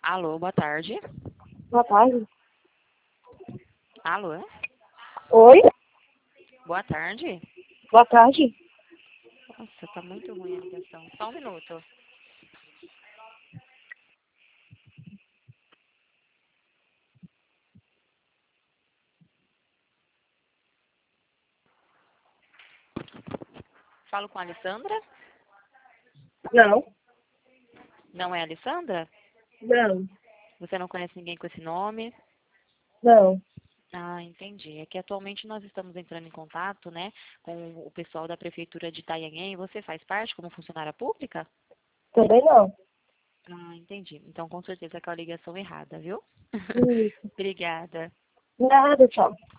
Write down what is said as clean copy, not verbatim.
Alô, boa tarde. Boa tarde. Alô, Oi? boa tarde. Boa tarde. Nossa, tá muito ruim a ligação. Só um minuto. Falo com a Alessandra? Não. Não é a Alessandra? Não. Você não conhece ninguém com esse nome? Não. Ah, entendi. É que atualmente nós estamos entrando em contato, né, com o pessoal da Prefeitura de Itanhaém. Você faz parte como funcionária pública? Também não. Ah, entendi. Então, com certeza é com a ligação errada, viu? Isso. Obrigada. Nada, tchau.